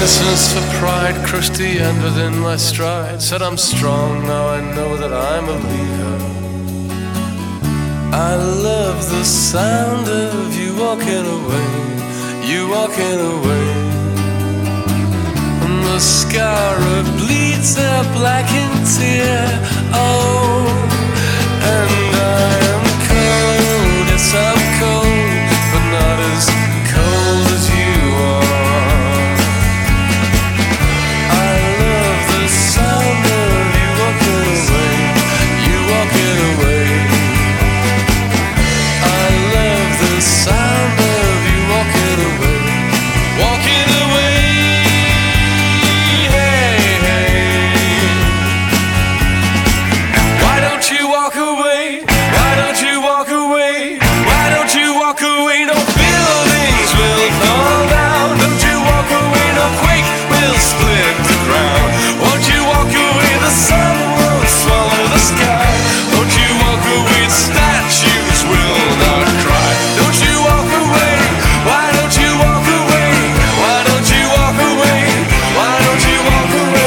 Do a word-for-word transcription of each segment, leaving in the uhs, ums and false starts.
innocence for pride crushed the end within my stride. Said I'm strong, now I know that I'm a leader. I love the sound of you walking away, you walking away. And the scar bleeds a blackened tear. Oh, and I am cold, yes I'm cold, but not as cold as you are. I love the sound of you walking away, you walking away. I love the sound of you walking away, walking away. Hey, hey. Why don't you walk away? Why don't you walk away? Why don't you walk away? No buildings will fall down. Don't you walk away? No quake will split the ground. Won't you walk away? The sun won't swallow the sky. Won't you walk away? The statues will not cry. Don't you walk away? Why don't you walk away? Why don't you walk away? Why don't you walk away?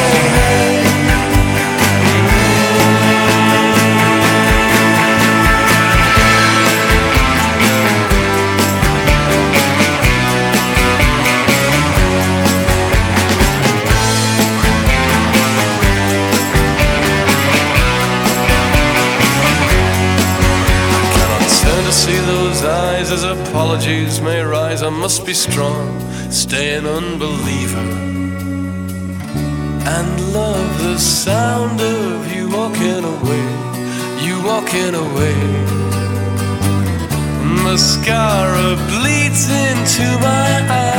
To see those eyes as apologies may rise. I must be strong, stay an unbeliever, and love the sound of you walking away, you walking away. Mascara bleeds into my eyes.